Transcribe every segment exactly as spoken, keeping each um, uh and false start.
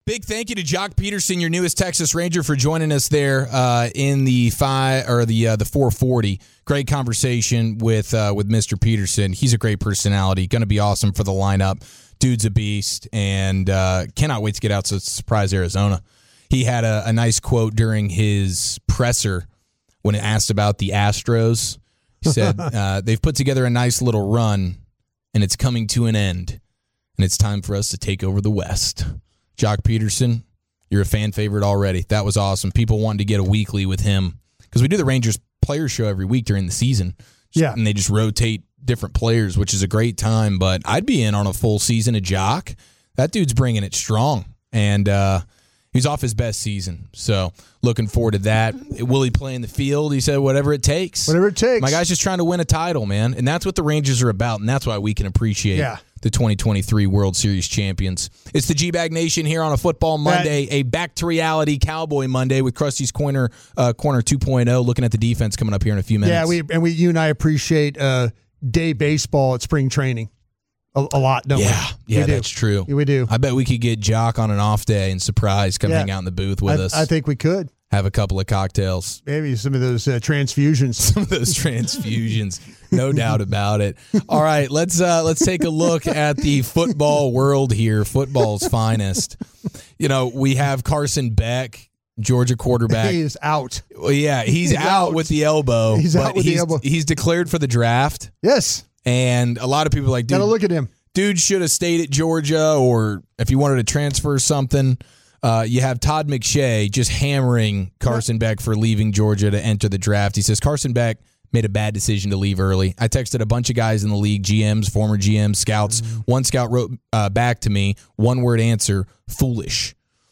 Big thank you to Jock Peterson, your newest Texas Ranger, for joining us there uh, in the five or the uh, the four forty. Great conversation with uh, with Mister Peterson. He's a great personality. Going to be awesome for the lineup. Dude's a beast, and uh, cannot wait to get out to surprise Arizona. He had a, a nice quote during his presser when it asked about the Astros. He said uh, they've put together a nice little run, and it's coming to an end, and it's time for us to take over the West. Jock Peterson, you're a fan favorite already. That was awesome. People wanted to get a weekly with him because we do the Rangers player show every week during the season. Yeah. And they just rotate different players, which is a great time. But I'd be in on a full season of Jock. That dude's bringing it strong. And uh, he's off his best season. So looking forward to that. Will he play in the field? He said whatever it takes. Whatever it takes. My guy's just trying to win a title, man. And that's what the Rangers are about. And that's why we can appreciate yeah. the twenty twenty-three World Series champions. It's the G-Bag Nation here on a football Monday, that, a back-to-reality Cowboy Monday with Krusty's Corner uh, Corner two point oh, looking at the defense coming up here in a few minutes. Yeah, we and we you and I appreciate uh, day baseball at spring training a, a lot, don't yeah, we? Yeah, we that's true. Yeah, we do. I bet we could get Jock on an off day and surprise, come yeah. hang out in the booth with I, us. I think we could. Have a couple of cocktails. Maybe some of those uh, transfusions. Some of those transfusions. No doubt about it. All right, let's uh, let's take a look at the football world here, football's finest. You know, we have Carson Beck, Georgia quarterback. He is out. Well, yeah, he's, he's out, out with the elbow. He's but out with he's, the elbow. He's declared for the draft. Yes. And a lot of people are like, dude, gotta look at him. Dude should have stayed at Georgia, or if you wanted to transfer something. Uh, you have Todd McShay just hammering Carson Beck for leaving Georgia to enter the draft. He says Carson Beck made a bad decision to leave early. I texted a bunch of guys in the league, G Ms, former G Ms, scouts. Mm-hmm. One scout wrote uh, back to me, one word answer, foolish.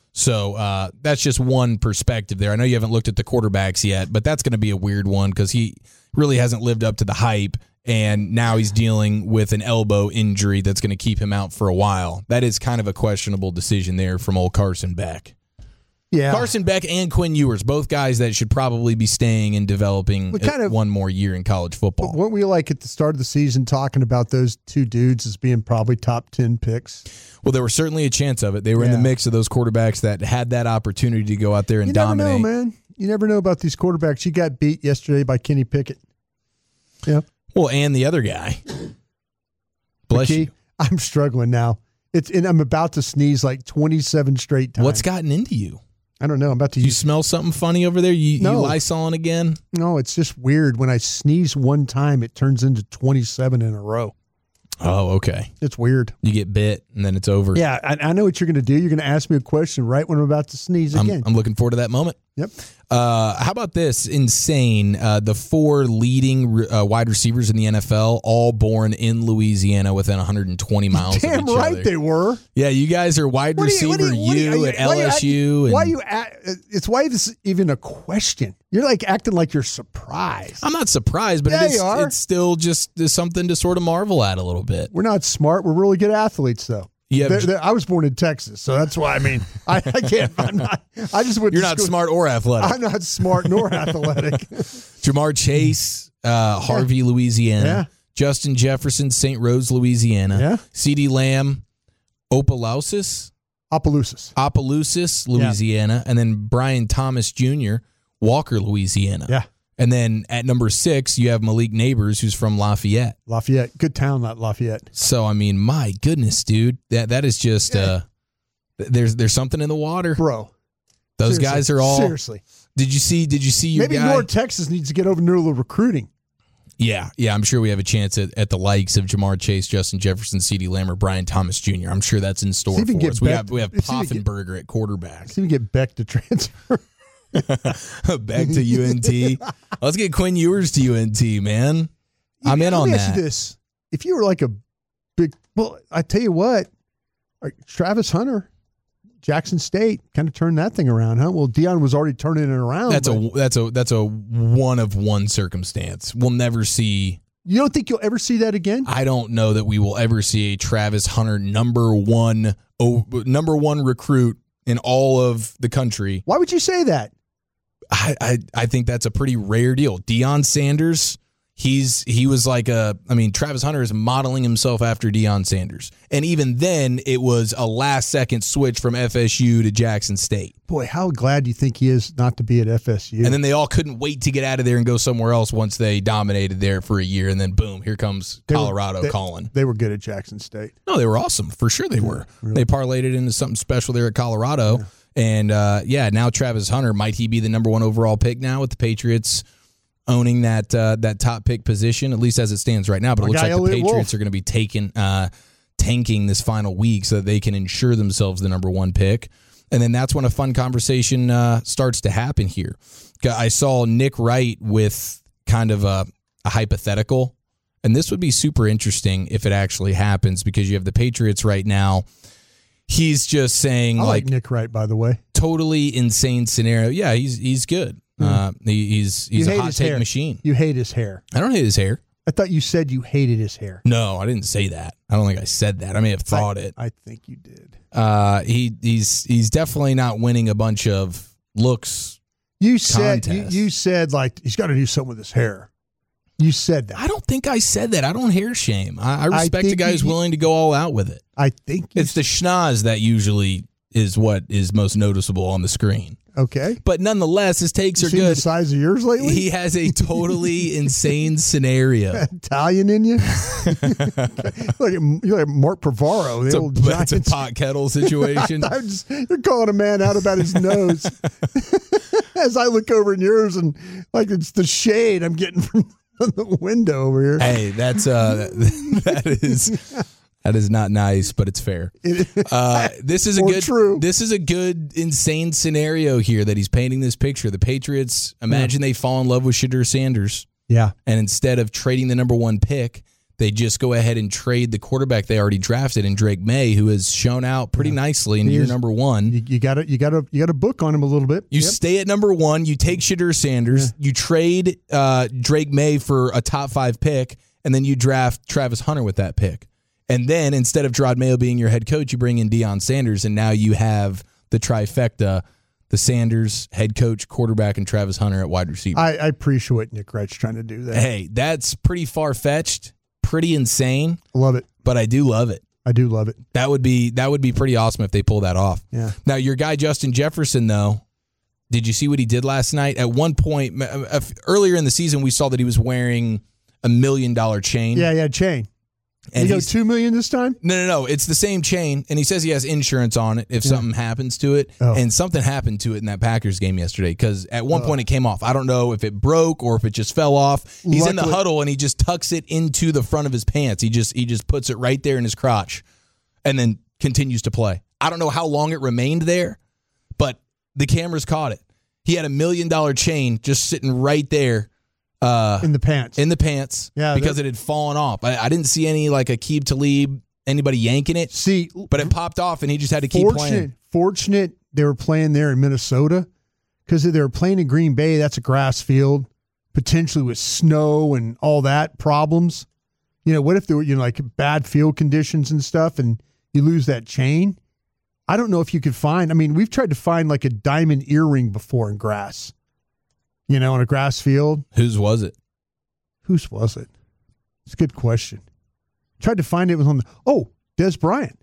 So uh, that's just one perspective there. I know you haven't looked at the quarterbacks yet, but that's going to be a weird one because he really hasn't lived up to the hype. And now he's dealing with an elbow injury that's going to keep him out for a while. That is kind of a questionable decision there from old Carson Beck. Yeah. Carson Beck and Quinn Ewers, both guys that should probably be staying and developing kind of, one more year in college football. Weren't we like at the start of the season talking about those two dudes as being probably top ten picks? Well, there was certainly a chance of it. They were yeah. in the mix of those quarterbacks that had that opportunity to go out there and you dominate. You never know, man. You never know about these quarterbacks. You got beat yesterday by Kenny Pickett. Yeah. Well, and the other guy. Bless McKee, you. I'm struggling now. It's and I'm about to sneeze like twenty-seven straight times. What's gotten into you? I don't know. I'm about to. Do you use, smell something funny over there? You, no. you Lysoling again? No, it's just weird. When I sneeze one time, it turns into twenty-seven in a row. Oh, okay. It's weird. You get bit, and then it's over. Yeah, I, I know what you're going to do. You're going to ask me a question right when I'm about to sneeze again. I'm, I'm looking forward to that moment. Yep. Uh, how about this? Insane. Uh, the four leading uh, wide receivers in the N F L, all born in Louisiana within one hundred twenty miles Damn of each right other. they were. Yeah, you guys are wide what receiver you, you, you, you at L S U. Why you, why you? And, it's why this is even a question. You're like acting like you're surprised. I'm not surprised, but yeah, it is, you are. it's still just something to sort of marvel at a little bit. We're not smart. We're really good athletes, though. Yeah, they're, they're, I was born in Texas, so that's why. I mean, I, I can't. I'm not. I just went. You're to not school. smart or athletic. I'm not smart nor athletic. Jamar Chase, uh, Harvey, yeah. Louisiana. Yeah. Justin Jefferson, Saint Rose, Louisiana. Yeah. CeeDee Lamb, Opelousas. Opelousas. Opelousas, Louisiana. Yeah. And then Brian Thomas Junior, Walker, Louisiana. Yeah. And then at number six, you have Malik Neighbors, who's from Lafayette. Lafayette. Good town, that Lafayette. So, I mean, my goodness, dude. That That is just, yeah. uh, there's there's something in the water. Bro. Those seriously, guys are all. Seriously. Did you see, did you see your Maybe guy? North Texas needs to get over neuro recruiting. Yeah, yeah, I'm sure we have a chance at, at the likes of Jamar Chase, Justin Jefferson, CeeDee Lamb, or Brian Thomas Junior I'm sure that's in store for us. We have, we have Poffenberger at quarterback. Let's even get Beck to transfer. Back to U N T. Let's get Quinn Ewers to U N T, man. You, I'm in on that. that. This. If you were like a big, well, I tell you what, Travis Hunter, Jackson State, kind of turned that thing around, huh? Well, Deion was already turning it around. That's a that's a that's a one of one circumstance. We'll never see. You don't think you'll ever see that again? I don't know that we will ever see a Travis Hunter number one oh, number one recruit in all of the country. Why would you say that? I, I, I think that's a pretty rare deal. Deion Sanders, He's he was like a I mean Travis Hunter is modeling himself after Deion Sanders, and even then it was a last second switch from F S U to Jackson State. Boy, how glad do you think he is not to be at F S U? And then they all couldn't wait to get out of there and go somewhere else once they dominated there for a year, and then boom, here comes They were- Colorado they- calling. They were good at Jackson State. No, they were awesome for sure. They were. really. They parlayed it into something special there at Colorado, Yeah. and uh, yeah, now Travis Hunter, might he be the number one overall pick now with the Patriots owning that uh, that top pick position, at least as it stands right now. But it Our looks guy like the Elliott Patriots Wolf. are going to be taking uh, tanking this final week so that they can ensure themselves the number one pick. And then that's when a fun conversation uh, starts to happen here. I saw Nick Wright with kind of a, a hypothetical, and this would be super interesting if it actually happens because you have the Patriots right now. He's just saying I like, like Nick Wright, by the way. totally insane scenario. Yeah, he's he's good. Uh, he, he's he's You a hate hot his take hair. machine. You hate his hair. I don't hate his hair. I thought you said you hated his hair. No, I didn't say that. I don't think I said that. I may have thought I, it. I think you did. Uh, he he's he's definitely not winning a bunch of looks. You said you, Contest. you said like he's got to do something with his hair. You said that. I don't think I said that. I don't hair shame. I, I respect a think guy who's you- willing to go all out with it. I think you It's the schnoz that usually is what is most noticeable on the screen. okay. But nonetheless, his takes You are seen the good. size of yours lately? He has a totally insane scenario. Italian in you? Look, you're like Mark Pavaro, the It's a, old it's a Giants. pot kettle situation. I'm just, you're calling a man out about his nose. As I look over in yours, and like it's the shade I'm getting from the window over here. Hey, that's uh, that is that is not nice, but it's fair. Uh, this is a Or good. true. This is a good insane scenario here that he's painting this picture. The Patriots imagine they fall in love with Shadur Sanders, Yeah. and instead of trading the number one pick, they just go ahead and trade the quarterback they already drafted in Drake May, who has shown out pretty nicely in He year is- number one. You, you got to you got to you got to book on him a little bit. You Yep. stay at number one. You take Shadur Sanders. You trade uh, Drake May for a top five pick, and then you draft Travis Hunter with that pick. And then instead of Gerard Mayo being your head coach, you bring in Deion Sanders, and now you have the trifecta: the Sanders head coach, quarterback, and Travis Hunter at wide receiver. I, I appreciate what Nick Wright's trying to do there. Hey, that's pretty far fetched, pretty insane, Love it. but I do love it. I do love it. That would be that would be pretty awesome if they pull that off. Yeah. Now, your guy Justin Jefferson, though, did you see what he did last night? At one point, uh, uh, earlier in the season, we saw that he was wearing a million dollar chain. Yeah, yeah, chain. and you go he's- two million this time? no, no, no. It's the same chain, and he says he has insurance on it if something happens to it. Oh. And something happened to it in that Packers game yesterday because at one point it came off. I don't know if it broke or if it just fell off. He's in the Luckily- huddle and he just tucks it into the front of his pants. He just he just puts it right there in his crotch, and then continues to play. I don't know how long it remained there, but the cameras caught it. He had a million dollar chain just sitting right there. Uh, In the pants. in the pants Yeah, because that- it had fallen off. I, I didn't see any like Aqib Talib, anybody yanking it, See, but it popped off and he just had to keep fortunate, playing. fortunate they were playing there in Minnesota because if they were playing in Green Bay, that's a grass field, potentially with snow and all that problems. You know, what if there were, you know, like bad field conditions and stuff and you lose that chain? I don't know if you could find, I mean, we've tried to find like a diamond earring before in grass, you know, on a grass field. Whose was it? Whose was it? It's a good question. Tried to find it, it was on the, oh, Des Bryant.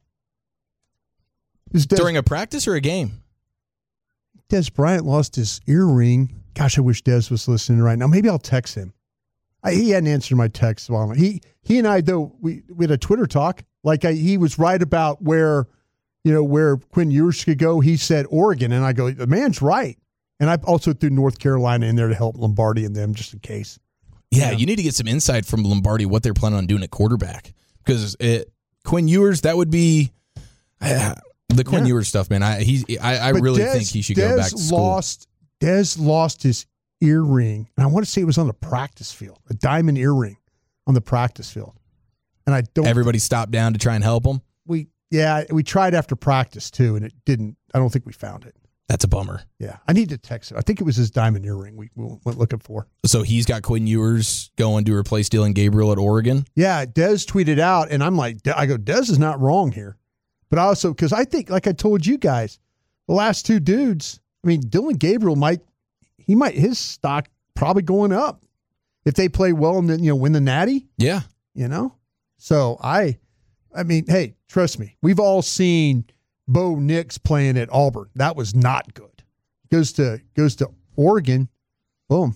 It was Des, During a practice or a game? Des Bryant lost his earring. Gosh, I wish Des was listening right now. Maybe I'll text him. I, he hadn't answered my text. While he he and I though we, we had a Twitter talk. Like I, he was right about where, you know, where Quinn Ewers could go. He said Oregon, and I go, the man's right. And I also threw North Carolina in there to help Lombardi and them just in case. Yeah, Yeah. you need to get some insight from Lombardi what they're planning on doing at quarterback because it, Quinn Ewers, that would be uh, the Quinn Yeah. Ewers stuff, man. I he's I, I But really Des- think he should Des go back to school. Lost, Des lost his earring, and I want to say it was on the practice field, a diamond earring on the practice field. And I don't. Everybody stopped down to try and help him. we yeah we tried after practice too, and it didn't. I don't think we found it. That's a bummer. Yeah, I need to text it. I think it was his diamond earring we, we went looking for. So he's got Quinn Ewers going to replace Dylan Gabriel at Oregon. Yeah, Des tweeted out, and I'm like, I go, Des is not wrong here. But I also, because I think, like I told you guys, the last two dudes, I mean, Dylan Gabriel might, he might, his stock probably going up. if they play well and then, you know, win the Natty. Yeah. You know? So I, I mean, hey, trust me. We've all seen Bo Nix playing at Auburn. That was not good. Goes to, goes to Oregon. Boom.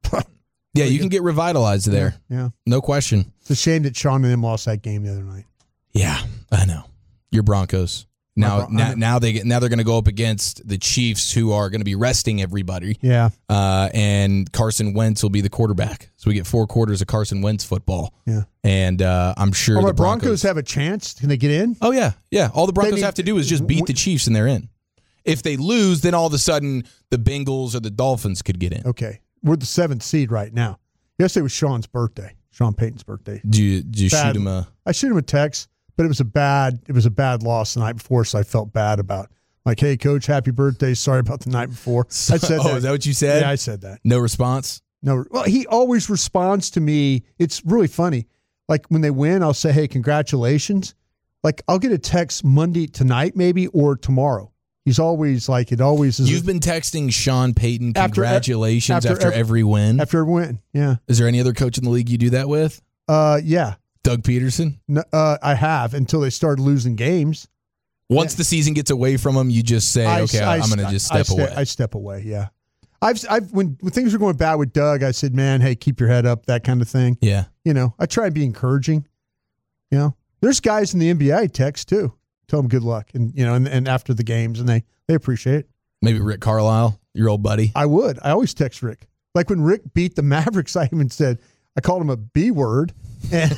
Yeah, you can get revitalized there. Yeah, yeah. No question. It's a shame that Sean and them lost that game the other night. Yeah, I know. Your Broncos. Now, Bron- now, now they get, now they're going to go up against the Chiefs, who are going to be resting everybody. Yeah. Uh, and Carson Wentz will be the quarterback. So we get four quarters of Carson Wentz football. Yeah. And uh, I'm sure oh, the the Broncos, Broncos have a chance. Can they get in? Oh yeah, yeah. All the Broncos need- have to do is just beat the Chiefs, and they're in. If they lose, then all of a sudden the Bengals or the Dolphins could get in. Okay, we're the seventh seed right now. Yesterday was Sean's birthday, Sean Payton's birthday. Do you, do you Bad- shoot him a? I shoot him a text, but it was a bad. It was a bad loss the night before, so I felt bad about. Like, hey, coach, happy birthday. Sorry about the night before. I said oh, that. is that what you said? Yeah, I said that. No response. No, well, he always responds to me. It's really funny. Like when they win, I'll say, hey, congratulations. Like I'll get a text Monday tonight, maybe, or tomorrow. He's always like, it always is. You've been texting Sean Payton After- congratulations after, after every, every- win. after every win. Yeah. Is there any other coach in the league you do that with? Uh, yeah. Doug Peterson? No, uh, I have until they started losing games. Once Yeah. the season gets away from him, you just say, I- okay, I- I'm going to I- just I step ste- away. I step away. Yeah. I've, I've, when, when things were going bad with Doug, I said, man, hey, keep your head up, that kind of thing. yeah. You know, I try and be encouraging. You know, there's guys in the N B A I text too. Tell them good luck. And, you know, and, and after the games, and they, they appreciate it. Maybe Rick Carlisle, your old buddy. I would. I always text Rick. Like when Rick beat the Mavericks, I even said, I called him a B word. And,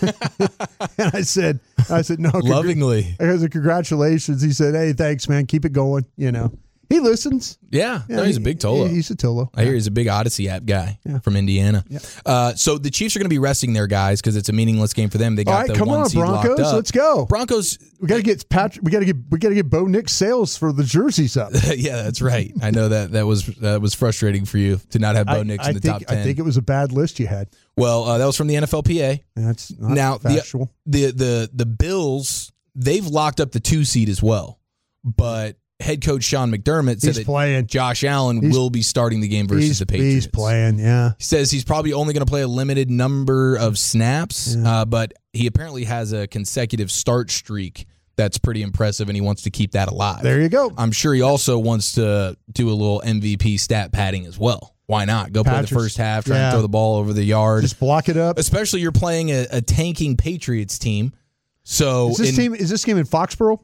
and I said, I said, no. congr- Lovingly. I said, congratulations. He said, hey, thanks, man. Keep it going. You know, he listens. Yeah. Yeah, no, he's he- a big Tolo. He's a Tolo. I hear he's a big Odyssey app guy Yeah. from Indiana. Yeah. Uh, so the Chiefs are going to be resting their guys because it's a meaningless game for them. They got All right, the come one on, seed Broncos. locked up. Let's go. Broncos. We got to get Patrick. We got to get. We got to get Bo Nix sales for the jerseys up. Yeah, that's right. I know that that was that was frustrating for you to not have Bo I, Nix I in the think, top ten. I think it was a bad list you had. Well, uh, that was from the N F L P A. That's not Now the, factual. the the the Bills, they've locked up the two seed as well, but head coach Sean McDermott said He's that playing. Josh Allen He's- will be starting the game versus He's, the Patriots. he's playing. Yeah. He says he's probably only going to play a limited number of snaps, Yeah. uh, but he apparently has a consecutive start streak that's pretty impressive, and he wants to keep that alive. There you go. I'm sure he also wants to do a little M V P stat padding as well. Why not? Go play Patrick's- the first half, try yeah. and throw the ball over the yard. Just block it up. Especially you're playing a, a tanking Patriots team. So Is this in- team? Is this game in Foxborough?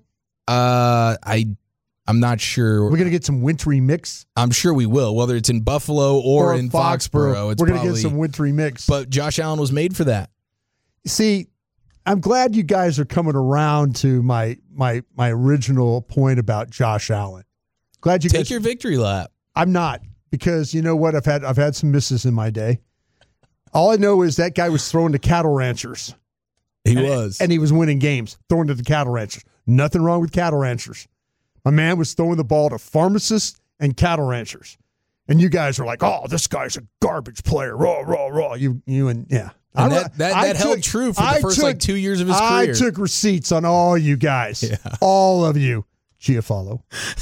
Uh, I, I'm not sure. We're gonna get some wintry mix. I'm sure we will, whether it's in Buffalo or, in Foxborough. It's We're gonna probably, get some wintry mix. But Josh Allen was made for that. See, I'm glad you guys are coming around to my my my original point about Josh Allen. Glad you Take guys. your victory lap. I'm not, because you know what? I've had I've had some misses in my day. All I know is that guy was throwing to cattle ranchers. He and, was. and he was winning games throwing to the cattle ranchers. Nothing wrong with cattle ranchers. My man was throwing the ball to pharmacists and cattle ranchers. And you guys are like, "Oh, this guy's a garbage player." Raw, raw, raw. You, you, and yeah. And I- that, that, I that held took- true for the I first took- like two years of his I career. took receipts on all you guys, Yeah. all of you. Giafalo.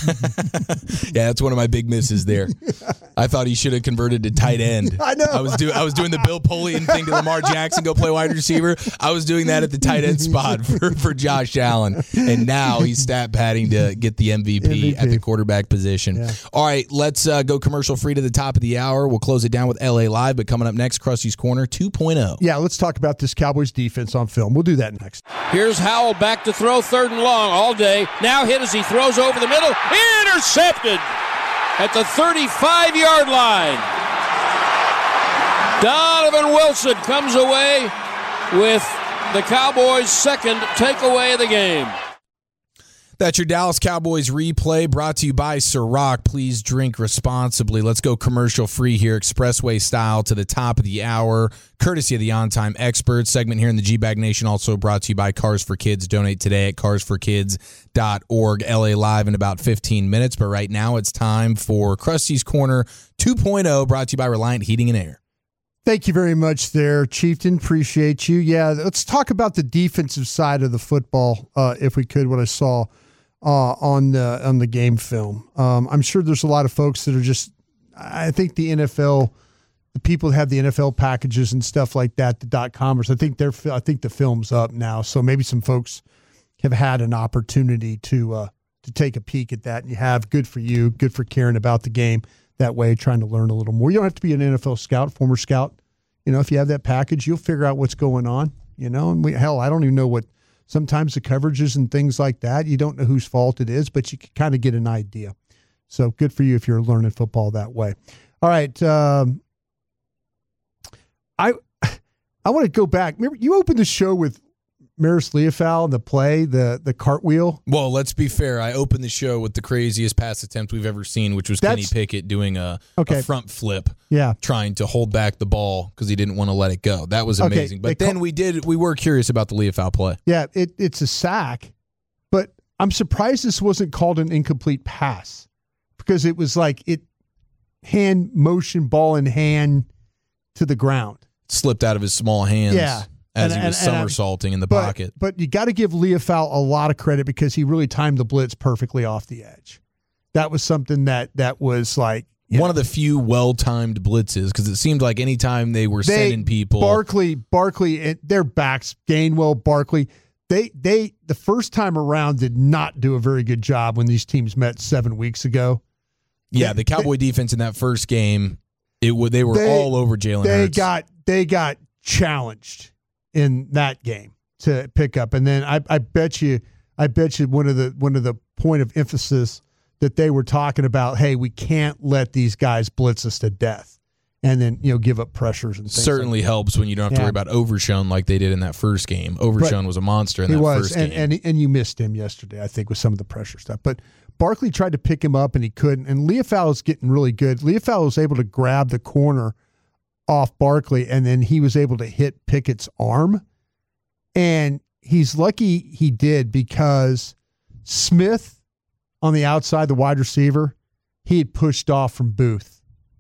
Yeah, that's one of my big misses there. I thought he should have converted to tight end. I know. I was doing I was doing the Bill Polian thing to Lamar Jackson, go play wide receiver. I was doing that at the tight end spot for, for Josh Allen. And now he's stat padding to get the M V P, M V P. at the quarterback position. Yeah. All right, let's uh, go commercial free to the top of the hour. We'll close it down with L A Live, but coming up next, Krusty's Corner two point oh. Yeah, let's talk about this Cowboys defense on film. We'll do that next. Here's Howell back to throw, third and long all day. Now hit as he throws over the middle. Intercepted at the thirty-five-yard line. Donovan Wilson comes away with the Cowboys' second takeaway of the game. That's your Dallas Cowboys replay brought to you by Ciroc. Please drink responsibly. Let's go commercial free here, expressway style to the top of the hour, courtesy of the On Time Experts segment here in the G-Bag Nation, also brought to you by Cars for Kids. Donate today at cars for kids dot org. L A Live in about fifteen minutes, but right now it's time for Krusty's Corner two point oh, brought to you by Reliant Heating and Air. Thank you very much there, Chieftain. Appreciate you. Yeah, let's talk about the defensive side of the football, uh, if we could, what I saw uh, on the on the game film. Um, I'm sure there's a lot of folks that are just, I think the N F L, the people that have the N F L packages and stuff like that, the dot comers, I think they're I think the film's up now, so maybe some folks have had an opportunity to uh, to take a peek at that, and you have. Good for you, good for caring about the game that way, trying to learn a little more. You don't have to be an N F L scout, former scout. You know, if you have that package, you'll figure out what's going on. You know, and we, hell, I don't even know what sometimes the coverages and things like that. You don't know whose fault it is, but you can kind of get an idea. So good for you if you're learning football that way. All right. Um, I I want to go back. Remember, you opened the show with Maris Leofau, the play, the the cartwheel. Well, let's be fair. I opened the show with the craziest pass attempt we've ever seen, which was That's, Kenny Pickett doing a, okay. a front flip, yeah, trying to hold back the ball because he didn't want to let it go. That was amazing. Okay, but then call, we did. We were curious about the Leofau play. Yeah, it, it's a sack, but I'm surprised this wasn't called an incomplete pass because it was like it hand motion, ball in hand to the ground. Slipped out of his small hands. Yeah. As and, he was and, somersaulting in the but, pocket. But you got to give Leofau a lot of credit because he really timed the blitz perfectly off the edge. That was something that that was like one know, of the few well-timed blitzes because it seemed like anytime they were they, sending people. Barkley, Barkley, their backs, Gainwell, Barkley, they they the first time around did not do a very good job when these teams met seven weeks ago. Yeah, they, the Cowboy they, defense in that first game, it they were they, all over Jalen Hurts. They got they got challenged in that game to pick up. And then I, I bet you, I bet you one of the, one of the point of emphasis that they were talking about, hey, we can't let these guys blitz us to death and then, you know, give up pressures and things. Certainly like helps when you don't have to yeah. worry about Overshown like they did in that first game. Overshown but was a monster in that was, first and, game. And, and you missed him yesterday, I think, with some of the pressure stuff. But Barkley tried to pick him up and he couldn't. And Leofau was getting really good. Leofau was able to grab the corner off Barkley, and then he was able to hit Pickett's arm. And he's lucky he did because Smith on the outside, the wide receiver, he had pushed off from Booth.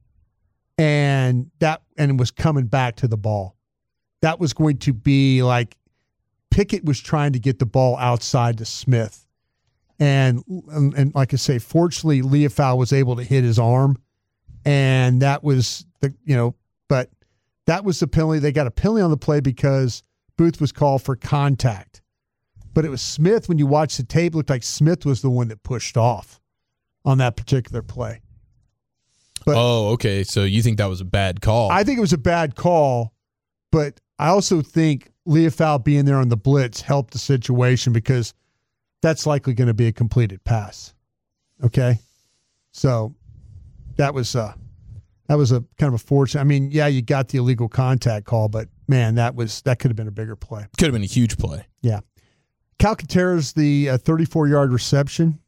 And that and was coming back to the ball. That was going to be like Pickett was trying to get the ball outside to Smith. And and, and like I say, fortunately, Leofau was able to hit his arm. And that was the, you know, but that was the penalty. They got a penalty on the play because Booth was called for contact. But it was Smith, when you watch the tape, looked like Smith was the one that pushed off on that particular play. But oh, okay. So you think that was a bad call? I think it was a bad call, but I also think Leofau being there on the blitz helped the situation because that's likely going to be a completed pass. Okay? So that was uh that was a kind of a fortunate. I mean, yeah, you got the illegal contact call, but man, that was that could have been a bigger play. Could have been a huge play. Yeah. Calcaterra's the uh, thirty-four-yard reception.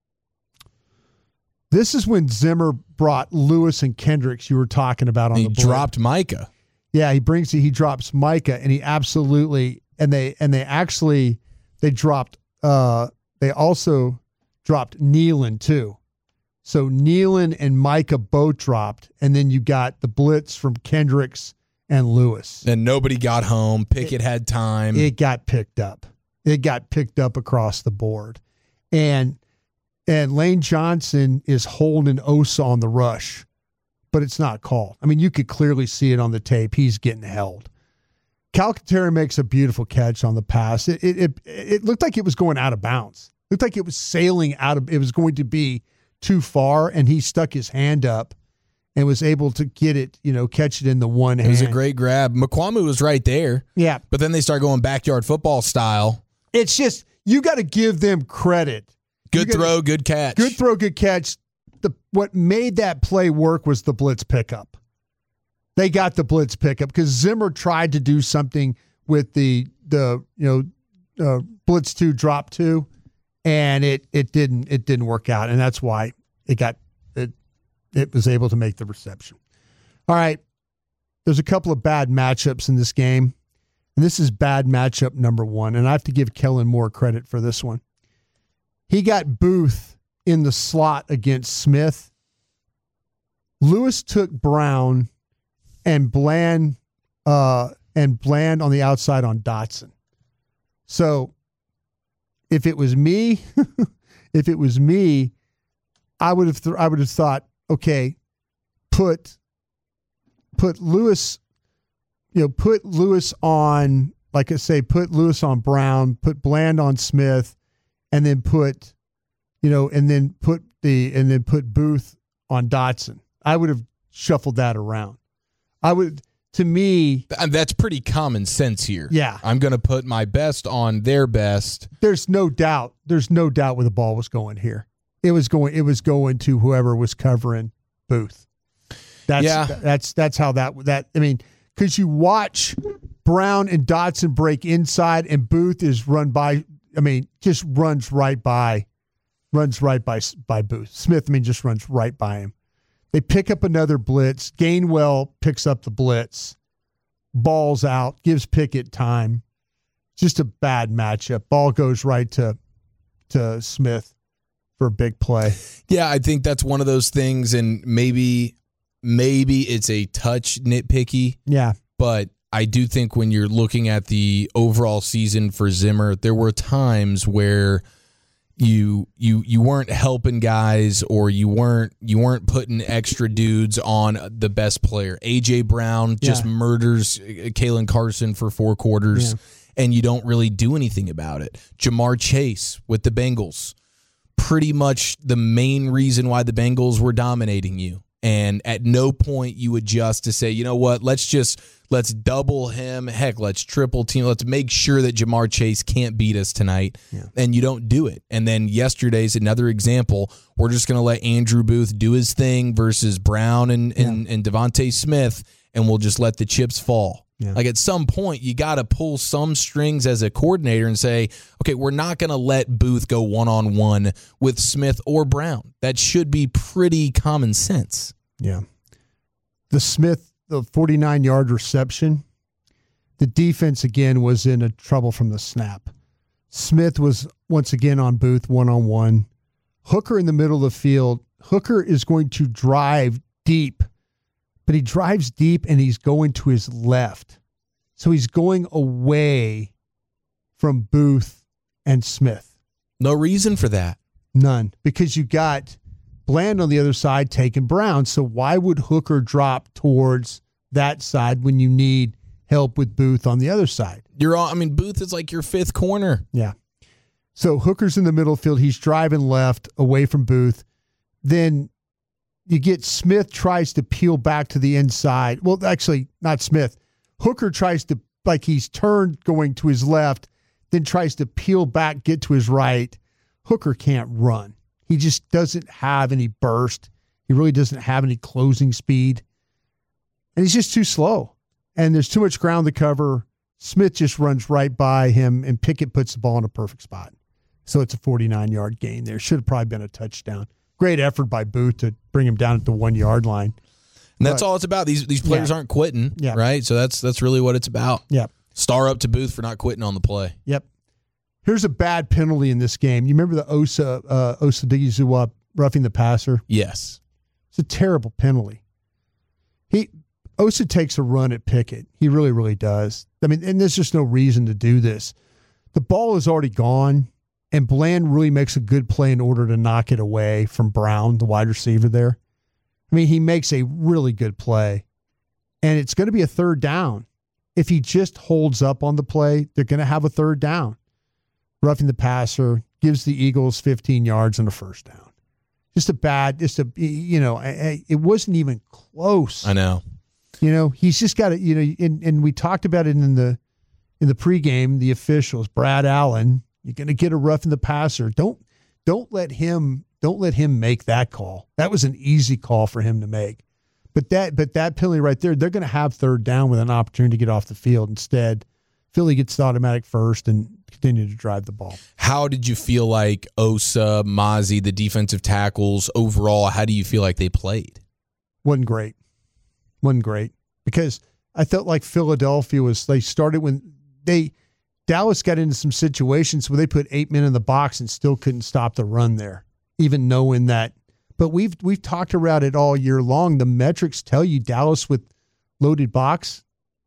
This is when Zimmer brought Lewis and Kendricks you were talking about on he the board. He dropped Micah. Yeah, he brings he drops Micah, and he absolutely and they and they actually they dropped uh they also dropped Nealon too. So Nealon and Micah both dropped, and then you got the blitz from Kendricks and Lewis. And nobody got home. Pickett it, had time. It got picked up. It got picked up across the board. And and Lane Johnson is holding Osa on the rush, but it's not called. I mean, you could clearly see it on the tape. He's getting held. Calcaterra makes a beautiful catch on the pass. It, it it it looked like it was going out of bounds. It looked like it was sailing out of, it was going to be too far, and he stuck his hand up and was able to get it, you know, catch it in the one hand. It was a great grab. McQuamu was right there. Yeah. But then they start going backyard football style. It's just, you got to give them credit. Good gotta, throw, good catch. Good throw, good catch. The What made that play work was the blitz pickup. They got the blitz pickup because Zimmer tried to do something with the, the you know, uh, blitz two, drop two, and it it didn't it didn't work out, and that's why it got it it was able to make the reception. All right, there's a couple of bad matchups in this game, and this is bad matchup number one, and I have to give Kellen Moore credit for this one. He got Booth in the slot against Smith. Lewis took Brown and Bland uh, and Bland on the outside on Dotson. So if it was me, if it was me, I would have th- I would have thought, okay, put put Lewis, you know, put Lewis on, like I say, put Lewis on Brown, put Bland on Smith, and then put, you know, and then put the, and then put Booth on Dotson. I would have shuffled that around. I would, to me. That's pretty common sense here. Yeah. I'm going to put my best on their best. There's no doubt. There's no doubt where the ball was going here. It was going, it was going to whoever was covering Booth. That's, yeah. that's, that's how that, that, I mean, because you watch Brown and Dotson break inside and Booth is run by, I mean, just runs right by, runs right by, by Booth. Smith, I mean, just runs right by him. They pick up another blitz. Gainwell picks up the blitz. Ball's out, gives Pickett time. Just a bad matchup. Ball goes right to, to Smith for a big play. Yeah, I think that's one of those things, and maybe maybe it's a touch nitpicky. Yeah. But I do think when you're looking at the overall season for Zimmer, there were times where you you you weren't helping guys, or you weren't you weren't putting extra dudes on the best player. A J Brown just Yeah. murders Kalen Carson for four quarters, yeah. and you don't really do anything about it. Jamar Chase with the Bengals, pretty much the main reason why the Bengals were dominating you. And at no point you adjust to say, you know what, let's just, let's double him. Heck, let's triple team. Let's make sure that Jamar Chase can't beat us tonight. Yeah. And you don't do it. And then yesterday's another example. We're just going to let Andrew Booth do his thing versus Brown and, Yeah. and, and Devontae Smith, and we'll just let the chips fall. Yeah. Like at some point, you got to pull some strings as a coordinator and say, okay, we're not going to let Booth go one-on-one with Smith or Brown. That should be pretty common sense. Yeah. The Smith, the forty-nine-yard reception, the defense, again, was in a trouble from the snap. Smith was, once again, on Booth one-on-one. Hooker in the middle of the field. Hooker is going to drive deep. But he drives deep and he's going to his left. So he's going away from Booth and Smith. No reason for that. None. Because you got Bland on the other side taking Brown. So why would Hooker drop towards that side when you need help with Booth on the other side? You're all, I mean, Booth is like your fifth corner. Yeah. So Hooker's in the middle field. He's driving left away from Booth. Then you get Smith tries to peel back to the inside. Well, actually, not Smith. Hooker tries to, like he's turned going to his left, then tries to peel back, get to his right. Hooker can't run. He just doesn't have any burst. He really doesn't have any closing speed. And he's just too slow. And there's too much ground to cover. Smith just runs right by him, and Pickett puts the ball in a perfect spot. So it's a forty-nine-yard gain there. Should have probably been a touchdown. Great effort by Booth to bring him down at the one-yard line. And that's but, all it's about. These these players yeah. aren't quitting, yeah. right? So that's that's really what it's about. Yep. Star up to Booth for not quitting on the play. Yep. Here's a bad penalty in this game. You remember the Osa uh, Osadigizua roughing the passer? Yes. It's a terrible penalty. He Osa takes a run at Pickett. He really, really does. I mean, and there's just no reason to do this. The ball is already gone, and Bland really makes a good play in order to knock it away from Brown, the wide receiver there. I mean, he makes a really good play, and it's going to be a third down. If he just holds up on the play, they're going to have a third down. Roughing the passer, gives the Eagles fifteen yards and a first down. Just a bad, just a, you know, it wasn't even close. I know. You know, he's just got to, you know, and, and we talked about it in the in the pregame, the officials, Brad Allen, you're going to get a roughing the passer. Don't don't let him don't let him make that call. That was an easy call for him to make. But that but that penalty right there, they're going to have third down with an opportunity to get off the field. Instead, Philly gets the automatic first and continue to drive the ball. How did you feel like Osa, Mozzie, the defensive tackles overall? How do you feel like they played? Wasn't great. Wasn't great because I felt like Philadelphia was. They started when they Dallas got into some situations where they put eight men in the box and still couldn't stop the run there, even knowing that. But we've we've talked about it all year long. The metrics tell you Dallas with loaded box,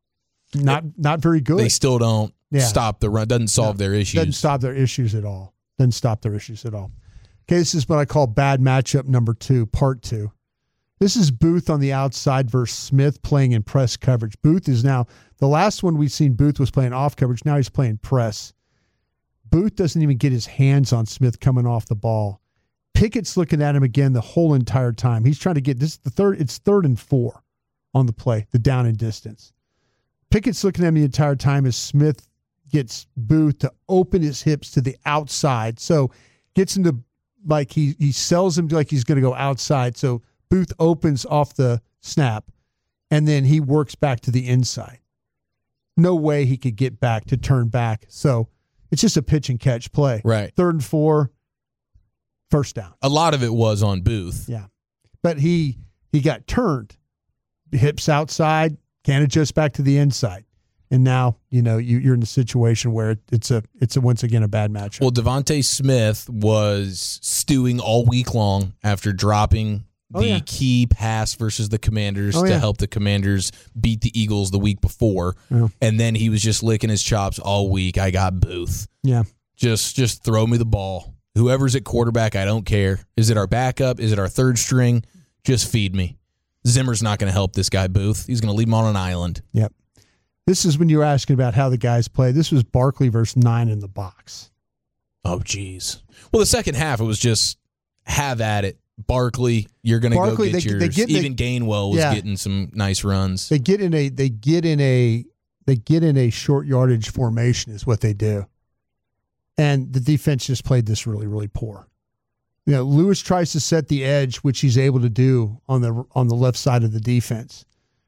not not very good. They still don't Yeah. stop the run. Doesn't solve No, their issues. Doesn't stop their issues at all. Doesn't stop their issues at all. Okay, this is what I call bad matchup number two, part two. This is Booth on the outside versus Smith playing in press coverage. Booth is now, the last one we've seen Booth was playing off coverage. Now he's playing press. Booth doesn't even get his hands on Smith coming off the ball. Pickett's looking at him again the whole entire time. He's trying to get this, the third, it's third and four on the play, the down and distance. Pickett's looking at him the entire time as Smith gets Booth to open his hips to the outside. So gets him to, like he, he sells him like he's going to go outside. So Booth opens off the snap, and then he works back to the inside. No way he could get back to turn back. So it's just a pitch and catch play. Right. Third and four, first down. A lot of it was on Booth. Yeah. But he he got turned. Hips outside, can't adjust back to the inside. And now, you know, you, you're in a situation where it's a it's a once again a bad matchup. Well, Devontae Smith was stewing all week long after dropping the oh, yeah. key pass versus the Commanders oh, to yeah. help the Commanders beat the Eagles the week before. Yeah. And then he was just licking his chops all week. I got Booth. Yeah. Just just throw me the ball. Whoever's at quarterback, I don't care. Is it our backup? Is it our third string? Just feed me. Zimmer's not going to help this guy, Booth. He's going to leave him on an island. Yep. This is when you were asking about how the guys play. This was Barkley versus nine in the box. Oh, geez. Well, the second half, it was just have at it. Barkley, you're going to go get they, yours. They get, Even they, Gainwell was yeah. getting some nice runs. They get in a they get in a they get in a short yardage formation is what they do. And the defense just played this really, really poor. You know, Lewis tries to set the edge, which he's able to do on the on the left side of the defense.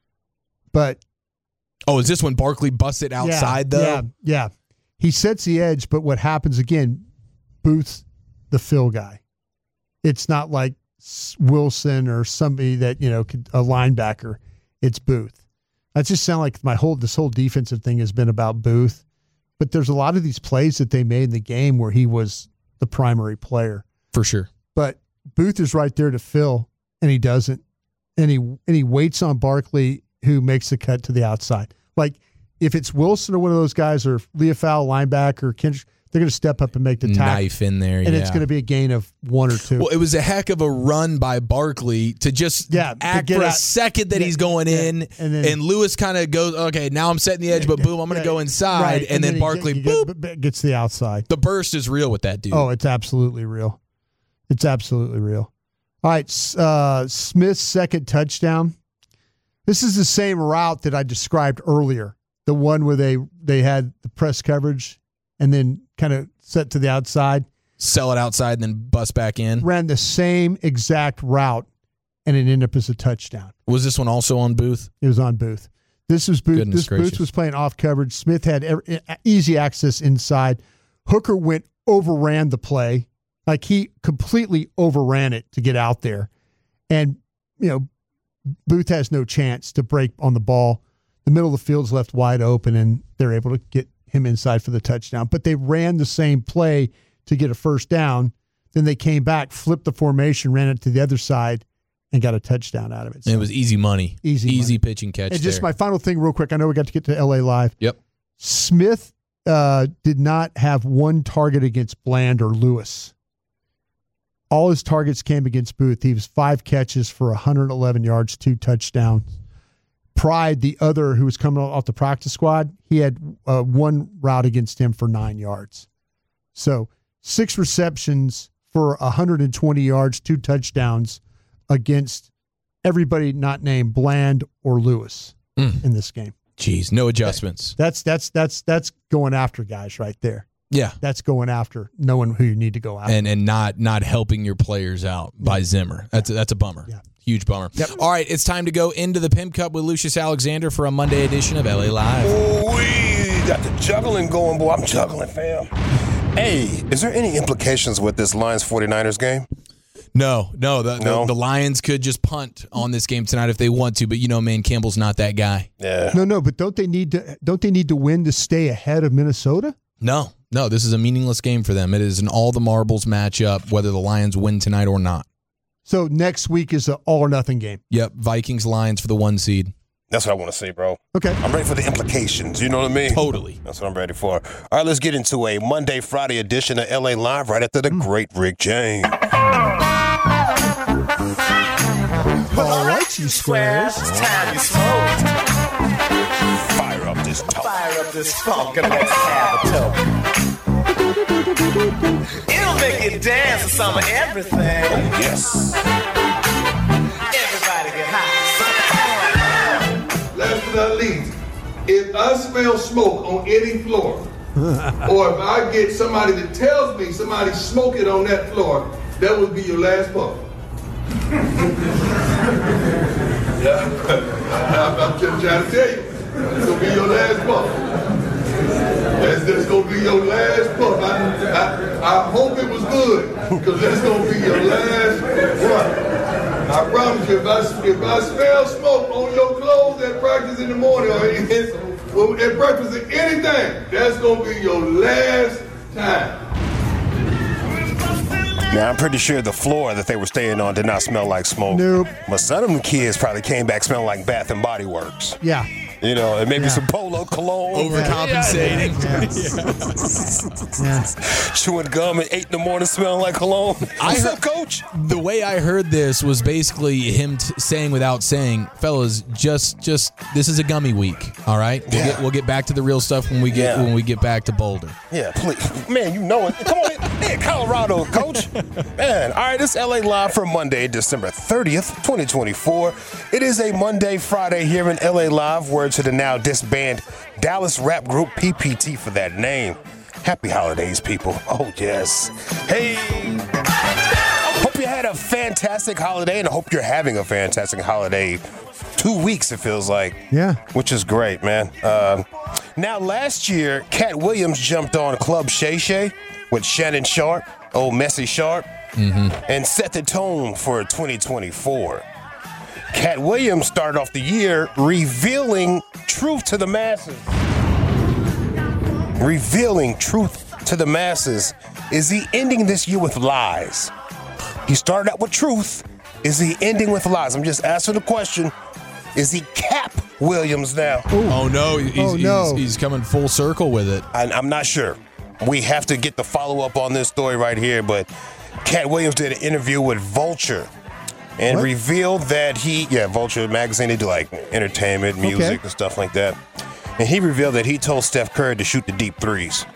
But oh, is this when Barkley busted outside, yeah, though? Yeah, yeah. He sets the edge, but what happens again, Booth's the fill guy. It's not like Wilson or somebody that, you know, could, a linebacker. It's Booth. That just sounds like my whole, this whole defensive thing has been about Booth. But there's a lot of these plays that they made in the game where he was the primary player. For sure. But Booth is right there to fill, and he doesn't. And he, and he waits on Barkley, who makes the cut to the outside. Like, if it's Wilson or one of those guys, or Leofau, linebacker, Kendrick, they're going to step up and make the tackle. Knife in there, and yeah. it's going to be a gain of one or two. Well, it was a heck of a run by Barkley to just yeah, act to for out. a second that yeah, he's going yeah. in, and, then, and Lewis kind of goes, okay, now I'm setting the edge, but boom, I'm going to yeah, go inside, right. and, and then, then Barkley, get, boop. get, gets the outside. The burst is real with that dude. Oh, it's absolutely real. It's absolutely real. All right, uh, Smith's second touchdown. This is the same route that I described earlier, the one where they, they had the press coverage and then kind of set to the outside. Sell it outside and then bust back in. Ran the same exact route, and it ended up as a touchdown. Was this one also on Booth? It was on Booth. This was Booth. Goodness this gracious. Booth was playing off coverage. Smith had every, easy access inside. Hooker went overran the play. Like, he completely overran it to get out there. And, you know, Booth has no chance to break on the ball. The middle of the field's left wide open, and they're able to get him inside for the touchdown. But they ran the same play to get a first down. Then they came back, flipped the formation, ran it to the other side, and got a touchdown out of it. So, it was easy money. Easy Easy money. pitch and catch and just there. my final thing real quick. I know we got to get to L A Live. Yep. Smith uh, did not have one target against Bland or Lewis. All his targets came against Booth. He was five catches for one hundred eleven yards, two touchdowns. Pride, the other who was coming off the practice squad, he had uh, one route against him for nine yards. So six receptions for one hundred twenty yards, two touchdowns against everybody not named Bland or Lewis Mm. in this game. Jeez, no adjustments. That's that's that's that's going after guys right there. Yeah. That's going after knowing who you need to go after. And and not not helping your players out by Zimmer. That's a, that's a bummer. Yeah. Huge bummer. Yep. All right, it's time to go into the Pimp Cup with Lucius Alexander for a Monday edition of L A Live. We got the juggling going, boy. I'm juggling, fam. Hey, is there any implications with this Lions forty-niners game? No, no the, No? the the Lions could just punt on this game tonight if they want to, but you know, man, Campbell's not that guy. Yeah. No, no, but don't they need to don't they need to win to stay ahead of Minnesota? No, no, this is a meaningless game for them. It is an all the marbles matchup, whether the Lions win tonight or not. So next week is an all or nothing game. Yep, Vikings Lions for the one seed. That's what I want to see, bro. Okay. I'm ready for the implications. You know what I mean? Totally. That's what I'm ready for. All right, let's get into a Monday, Friday edition of L A Live right after the great Rick James. All right. Smokes, you squares. It's time you smoke. Fire up this talk. Fire up this funk and let's have a toke. It'll make you dance to some of everything. Yes. Everybody get high. Last but not least, if I smell smoke on any floor, or if I get somebody that tells me somebody smoking on that floor, that would be your last puff. Yeah, I'm, I'm just trying to tell you, it's gonna be your last puff. That's, that's gonna be your last puff. I, I, I hope it was good, because that's gonna be your last one. I promise you, if I, if I smell smoke on your clothes at practice in the morning or in, well, at breakfast or anything, that's gonna be your last time. Now, I'm pretty sure the floor that they were staying on did not smell like smoke. Nope. But some of them kids probably came back smelling like Bath and Body Works. Yeah. You know, and maybe Yeah. some Polo cologne. Overcompensating. Yeah. Chewing gum at eight in the morning smelling like cologne. I What's heard- up, Coach? The way I heard this was basically him t- saying without saying, fellas, just just this is a gummy week. All right, we'll, Yeah. get, we'll get back to the real stuff when we get Yeah. when we get back to Boulder. Yeah, please. Man, you know it. Come on in. Hey, Colorado, Coach. Man, all right, it's L A Live for Monday, December thirtieth, twenty twenty-four. It is a Monday, Friday here in L A Live. Word to the now disbanded Dallas rap group P P T for that name. Happy holidays, people. Oh, yes. Hey. Hope you had a fantastic holiday, and I hope you're having a fantastic holiday. Two weeks, it feels like. Yeah. Which is great, man. Um, now, last year, Cat Williams jumped on Club Shay Shay with Shannon Sharp, old Messy Sharp, and set the tone for twenty twenty-four. Cat Williams started off the year revealing truth to the masses. Revealing truth to the masses. Is he ending this year with lies? He started out with truth. Is he ending with lies? I'm just asking the question. Is he Cap Williams now? Oh no, he's, Oh, no. he's, he's coming full circle with it. I, I'm not sure. We have to get the follow-up on this story right here, but Cat Williams did an interview with Vulture and What? revealed that he, yeah, Vulture magazine, they do like entertainment, music, Okay. and stuff like that. And he revealed that he told Steph Curry to shoot the deep threes.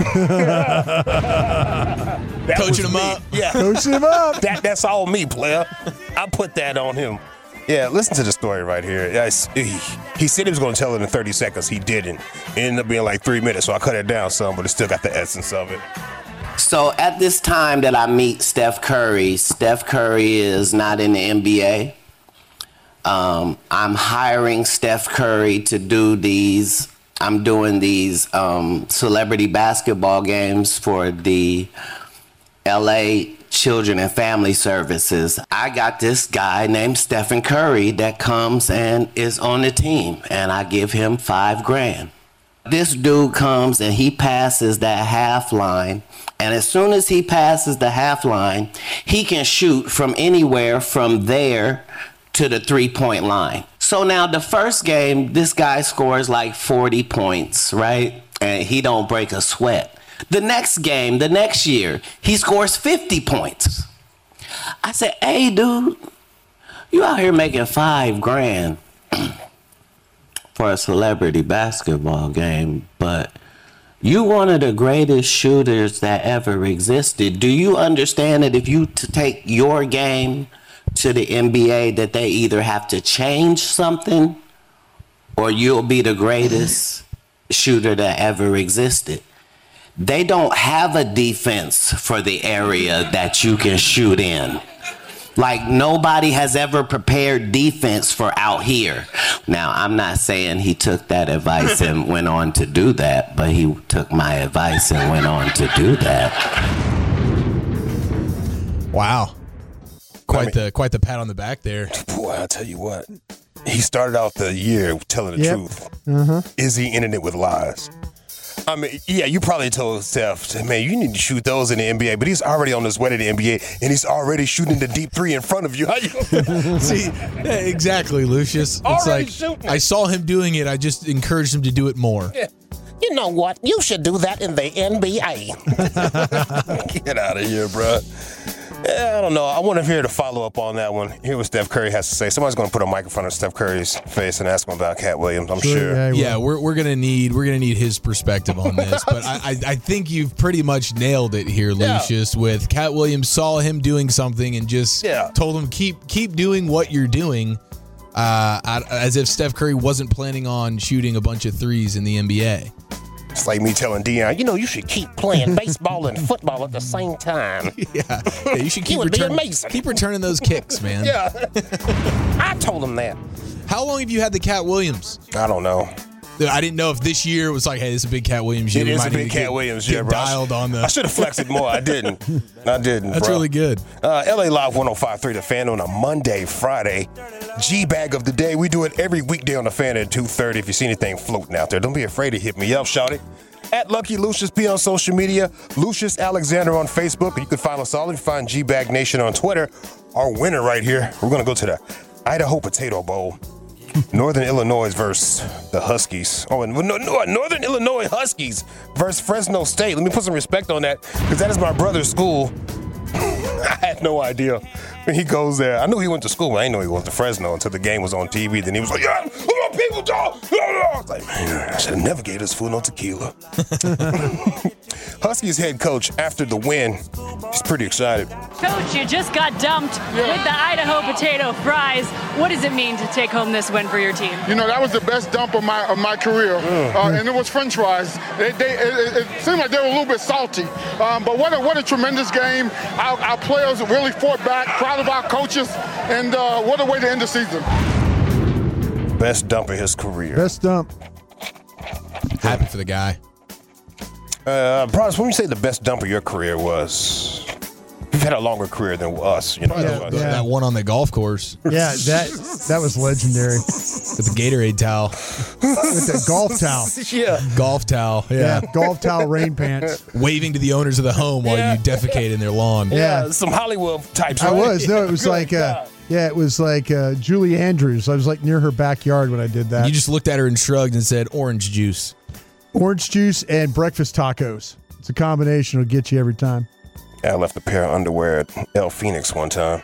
That Coaching was him me. up. Yeah. Coaching him up. That, that's all me, player. I put that on him. Yeah, listen to the story right here. Yes, He, he said he was going to tell it in thirty seconds. He didn't. It ended up being like three minutes, so I cut it down some, but it still got the essence of it. So at this time that I meet Steph Curry, Steph Curry is not in the N B A. Um, I'm hiring Steph Curry to do these, I'm doing these um, celebrity basketball games for the L A Children and Family Services. I got this guy named Stephen Curry that comes and is on the team, and I give him five grand. This dude comes and he passes that half line, and as soon as he passes the half line, he can shoot from anywhere from there to the three-point line. So now the first game, this guy scores like forty points, right? And he don't break a sweat. The next game, the next year, he scores fifty points. I said, hey, dude, you out here making five grand for a celebrity basketball game, but you one of the greatest shooters that ever existed. Do you understand that if you to take your game to the N B A, that they either have to change something or you'll be the greatest shooter that ever existed? They don't have a defense for the area that you can shoot in. Like, nobody has ever prepared defense for out here. Now, I'm not saying he took that advice and went on to do that, but he took my advice and went on to do that. Wow, quite I mean- the quite the pat on the back there. Boy, I'll tell you what. He started out the year telling the Yep. truth. Is he ending it with lies? I mean, yeah, you probably told Steph, man, you need to shoot those in the N B A, but he's already on his way to the N B A, and he's already shooting the deep three in front of you. How you See, yeah, exactly, Lucius. It's Already like shooting. I saw him doing it. I just encouraged him to do it more. You know what? You should do that in the N B A. Get out of here, bro. Yeah, I don't know. I want to hear the follow up on that one. Hear what Steph Curry has to say. Somebody's going to put a microphone on Steph Curry's face and ask him about Cat Williams. I'm sure. Sure, yeah, Yeah, we're we're gonna need we're gonna need his perspective on this, but I, I I think you've pretty much nailed it here, Yeah. Lucius. With Cat Williams saw him doing something and just Yeah. told him keep keep doing what you're doing, uh, as if Steph Curry wasn't planning on shooting a bunch of threes in the N B A. It's like me telling Deion, you know, you should keep playing baseball and football at the same time. Yeah, yeah you should keep would be returning amazing. keep returning those kicks, man. Yeah. I told him that. How long have you had the Cat Williams? I don't know. I didn't know if this year was like, hey, this is a big Cat Williams year. It We is might a need big to Cat get- Williams get year, bro. dialed on the. I should have flexed it more. I didn't. I didn't, That's bro. really good. Uh, L A Live one oh five point three The Fan on a Monday, Friday. G-Bag of the day. We do it every weekday on The Fan at two thirty. If you see anything floating out there, don't be afraid to hit me up, shout it. At Lucky Lucius P on social media. Lucius Alexander on Facebook. You can find us all. You can find G-Bag Nation on Twitter. Our winner right here. We're going to go to the Idaho Potato Bowl. Northern Illinois versus the Huskies. Oh, and no, no, Northern Illinois Huskies versus Fresno State. Let me put some respect on that because that is my brother's school. I had no idea when he goes there. I knew he went to school, but I didn't know he went to Fresno until the game was on T V. Then he was like, yeah, look at people talk. I was like, man, I should have never gave this fool no tequila. Huskies head coach after the win. He's pretty excited. Coach, you just got dumped with the Idaho potato fries. What does it mean to take home this win for your team? You know, that was the best dump of my of my career, uh, and it was French fries. They, they, it, it seemed like they were a little bit salty, um, but what a, what a tremendous game. Our, our players really fought back, proud of our coaches, and uh, what a way to end the season. Best dump of his career. Best dump. Happy for the guy. Uh, Bros, when you say the best dump of your career was, you've had a longer career than us, you know. Yeah, that's- yeah. That one on the golf course Yeah, that that was legendary. with the Gatorade towel, With the golf towel. Yeah. golf towel. Yeah, Yeah. golf towel, rain pants. Waving to the owners of the home while Yeah. you defecate in their lawn. Yeah. Some Hollywood types. I right? was. No, it was Good like, uh, God. yeah, it was like uh, Julie Andrews. I was like near her backyard when I did that. You just looked at her and shrugged and said, "Orange juice." Orange juice and breakfast tacos. It's a combination. It'll get you every time. Yeah, I left a pair of underwear at El Phoenix one time.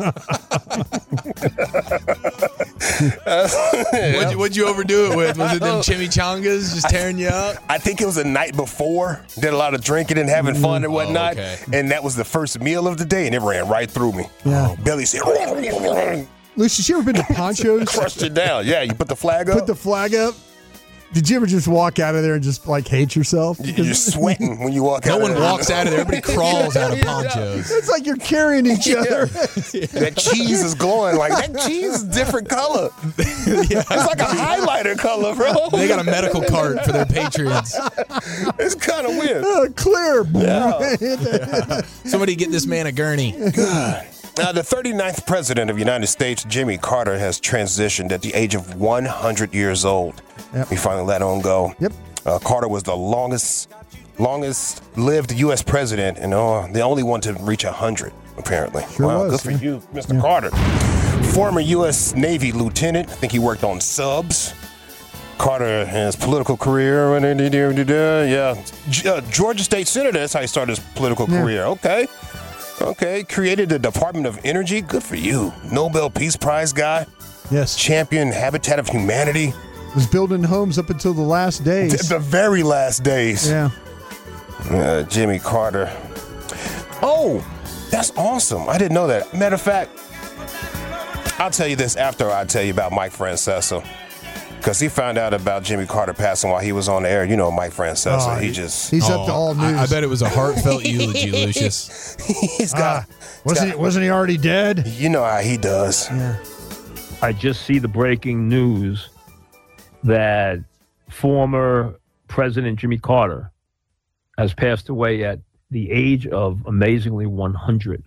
What'd you, what'd you overdo it with? Was it them chimichangas just tearing you up? I think it was the night before. Did a lot of drinking and having fun and whatnot. okay. And that was the first meal of the day, and it ran right through me. Yeah. Belly said, Lucius, you ever been to Ponchos? crushed it down. Yeah, you put the flag up. Put the flag up. Did you ever just walk out of there and just like hate yourself? You're sweating when you walk No out. one of there. walks out of there. Everybody crawls out of ponchos. It's like you're carrying each other. That cheese is glowing. Like, that cheese is different color. It's like a highlighter color, bro. They got a medical cart for their patrons. It's kind of weird. Uh, clear. Somebody get this man a gurney. Now, the thirty-ninth president of the United States, Jimmy Carter, has transitioned at the age of one hundred years old. Yep. We finally let him go. Yep. Uh, Carter was the longest, longest lived U S president, and uh, the only one to reach one hundred, apparently. Sure wow, was, good for yeah. you, Mister Carter. Former U S Navy lieutenant. I think he worked on subs. Carter, his political career, yeah, G- uh, Georgia State Senator. That's how he started his political Yeah. career. Okay. Okay, created the Department of Energy. Good for you. Nobel Peace Prize guy. Yes. Champion Habitat of Humanity. Was building homes up until the last days. The very last days. Yeah. Uh, Jimmy Carter. Oh, that's awesome. I didn't know that. Matter of fact, I'll tell you this after I tell you about Mike Francesa. Because he found out about Jimmy Carter passing while he was on the air. You know Mike Francesa. Oh, he he- just... He's up to all news. I, I bet it was a heartfelt eulogy, Lucius. He's got... Ah, wasn't he, wasn't he already dead? You know how he does. Yeah. I just see the breaking news that former President Jimmy Carter has passed away at the age of amazingly one hundred.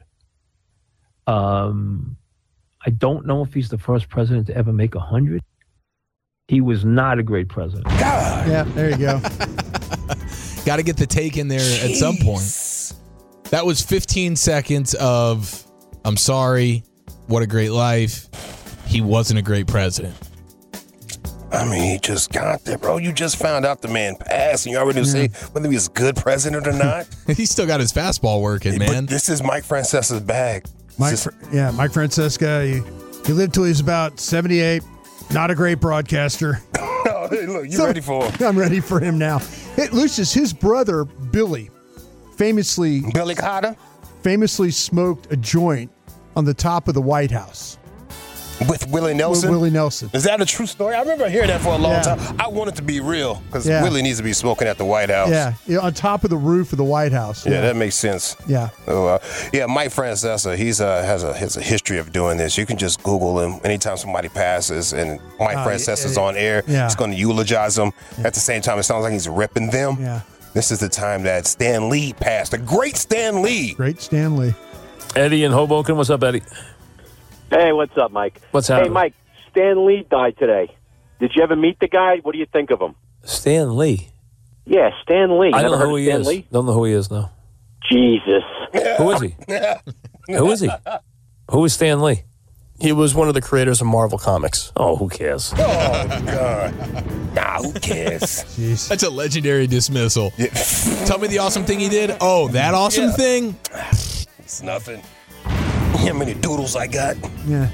Um, I don't know if he's the first president to ever make one hundred. He was not a great president. Yeah, there you go. Got to get the take in there at some point. That was fifteen seconds of, I'm sorry, what a great life. He wasn't a great president. I mean, he just got there, bro. You just found out the man passed, and you already yeah. say whether he was a good president or not. He's still got his fastball working, man. But this is Mike Francesa's bag. Mike, just, yeah, Mike Francesa. He, he lived till he was about seventy-eight. Not a great broadcaster. Oh, hey, look, you so, ready for him? I'm ready for him now. Hey, Lucius, his brother Billy, famously Billy Carter, famously smoked a joint on the top of the White House. With Willie Nelson? With Willie Nelson. Is that a true story? I remember hearing that for a long yeah. time. I want it to be real because yeah. Willie needs to be smoking at the White House. Yeah, yeah on top of the roof of the White House. Yeah, yeah. that makes sense. Yeah. So, uh, yeah, Mike Francesa, he's uh, has, a, has a history of doing this. You can just Google him anytime somebody passes and Mike uh, Francesa's yeah, on air. Yeah. He's going to eulogize them. Yeah. At the same time, it sounds like he's ripping them. Yeah. This is the time that Stan Lee passed. The great Stan Lee. Great Stan Lee. Eddie in Hoboken. What's up, Eddie? Hey, what's up, Mike? What's happening? Hey, Mike. Stan Lee died today. Did you ever meet the guy? What do you think of him? Stan Lee? Yeah, Stan Lee. I don't Never know who heard he Stan is. Lee? Don't know who he is, no. Jesus. Who is he? Who is he? Who is Stan Lee? He was one of the creators of Marvel Comics. Oh, who cares? Oh, God. Nah, who cares? Jeez. That's a legendary dismissal. Yeah. Tell me the awesome thing he did. Oh, that awesome yeah. thing? It's nothing. How many doodles I got? Yeah.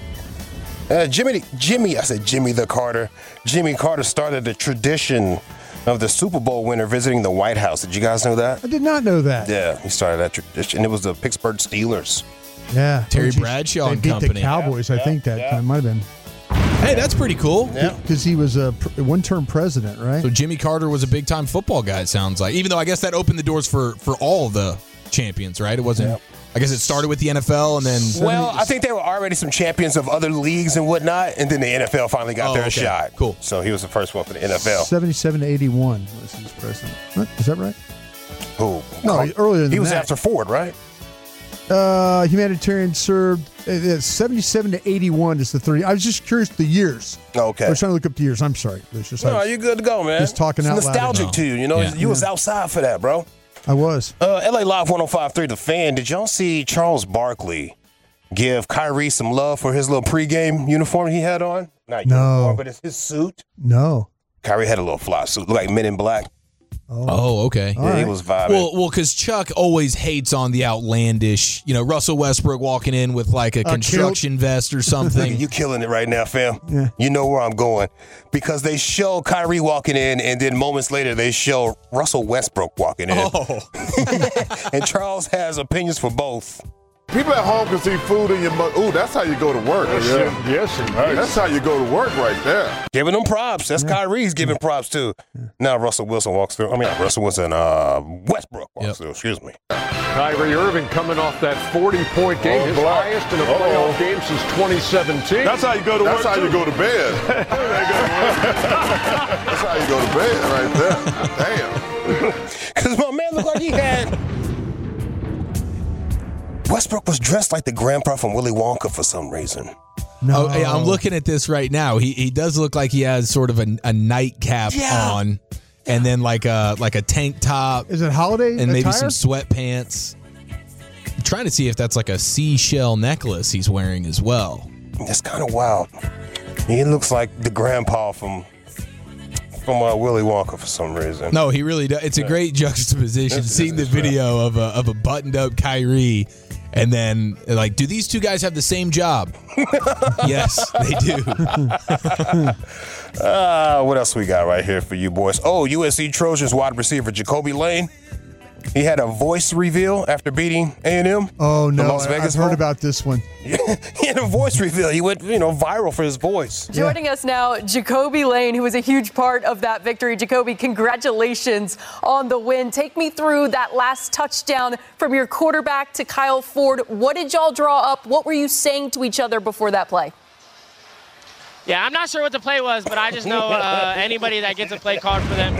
Uh, Jimmy, Jimmy, I said Jimmy the Carter. Jimmy Carter started the tradition of the Super Bowl winner visiting the White House. Did you guys know that? I did not know that. Yeah, he started that tradition. It was the Pittsburgh Steelers. Yeah. Terry oh, Bradshaw they and beat company. the Cowboys, yeah, I think, that yeah. time. Might have been. Hey, that's pretty cool. Yeah. Because he was a one-term president, right? So Jimmy Carter was a big-time football guy, it sounds like. Even though I guess that opened the doors for, for all the champions, right? It wasn't... Yeah. I guess it started with the N F L and then... Well, I think there were already some champions of other leagues and whatnot, and then the N F L finally got oh, their okay. shot. Cool. So he was the first one for the N F L. seventy-seven to eighty-one was his president. What? Is that right? Who? No, oh, earlier than He was that. after Ford, right? Uh, humanitarian served... Uh, seventy-seven to eighty-one is the thirty. I was just curious the years. Okay. I was trying to look up the years. I'm sorry. Just, no, you're good to go, man. Just talking it's out nostalgic loud. to you. You know, yeah. you was yeah. outside for that, bro. I was. Uh, L A Live one oh five point three, The Fan. Did y'all see Charles Barkley give Kyrie some love for his little pregame uniform he had on? Not no. uniform, but it's his suit. No. Kyrie had a little fly suit, looked like Men in Black. Oh, oh okay. Yeah, right. He was vibing. Well, well, because Chuck always hates on the outlandish, you know, Russell Westbrook walking in with like a, a construction kilt. vest or something. You killing it right now, fam. Yeah. You know where I'm going. Because they show Kyrie walking in, and then moments later they show Russell Westbrook walking in. Oh. And Charles has opinions for both. People at home can see food in your mouth. Ooh, that's how you go to work. Yeah. Yes, nice. That's how you go to work right there. Giving them props. That's yeah. Kyrie's giving props, too. Yeah. Now Russell Wilson walks through. I mean, Russell Wilson, uh, Westbrook walks yep. through. Excuse me. Kyrie Irving coming off that forty-point game, oh, his black. highest in a Uh-oh. playoff game since twenty seventeen. That's how you go to That's work, how too. you go to bed. That's how you go to bed right there. Damn. Because my man looked like he had... Westbrook was dressed like the grandpa from Willy Wonka for some reason. No. Oh, yeah, I'm looking at this right now. He he does look like he has sort of a, a nightcap yeah. on, and then like a like a tank top. Is it holiday and maybe attire? some sweatpants. I'm trying to see if that's like a seashell necklace he's wearing as well. That's kind of wild. He looks like the grandpa from from uh, Willy Wonka for some reason. No, he really does. It's a great juxtaposition. It's, seeing it's, the video of a of a buttoned up Kyrie. And then, like, do these two guys have the same job? Yes, they do. uh, what else we got right here for you boys? Oh, U S C Trojans wide receiver Jacoby Lane. He had a voice reveal after beating A and M. Oh, no. Las Vegas I've heard home. about this one. He had a voice reveal. He went, you know, viral for his voice. Joining yeah. us now, Jacoby Lane, who was a huge part of that victory. Jacoby, congratulations on the win. Take me through that last touchdown from your quarterback to Kyle Ford. What did y'all draw up? What were you saying to each other before that play? Yeah, I'm not sure what the play was, but I just know uh, anybody that gets a play called for them.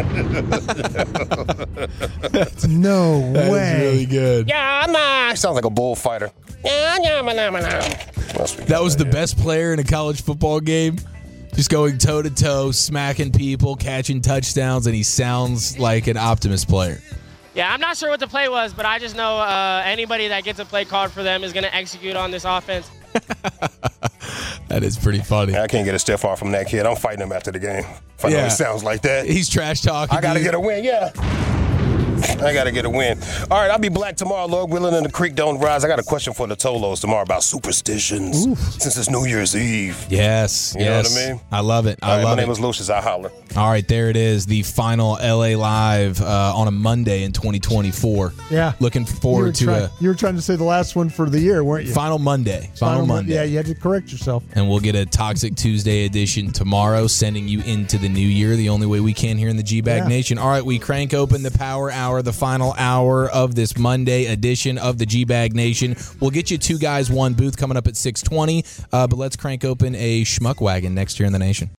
No way. That's really good. Yeah, nah. Sounds like a bullfighter. Yeah, yeah, nah, nah, nah. That was the best player in a college football game. Just going toe to toe, smacking people, catching touchdowns, and he sounds like an Optimus player. Yeah, I'm not sure what the play was, but I just know uh, anybody that gets a play called for them is going to execute on this offense. That is pretty funny. I can't get a stiff arm from that kid. I'm fighting him after the game. If I know Yeah. it sounds like that. He's trash talking. I got to you. get a win, yeah. I got to get a win. All right, I'll be black tomorrow, Lord willing, and the creek don't rise. I got a question for the Tolos tomorrow about superstitions. Oof. Since it's New Year's Eve. Yes, You yes. know what I mean? I love it. I All right, love my name it. is Lucius. I holler. All right, there it is. The final L A Live uh, on a Monday in twenty twenty-four. Yeah. Looking You were, forward to try- a you were trying to say the last one for the year, weren't you? final Monday. Final, Mon- Monday. Yeah, you had to correct yourself. And we'll get a Toxic Tuesday edition tomorrow, sending you into the new year, the only way we can here in the G-Bag Yeah. Nation. All right, we crank open the Power Hour, the final hour of this Monday edition of the G-Bag Nation. We'll get you two guys, one booth coming up at six twenty, uh, but let's crank open a Schmuck Wagon next year in the Nation.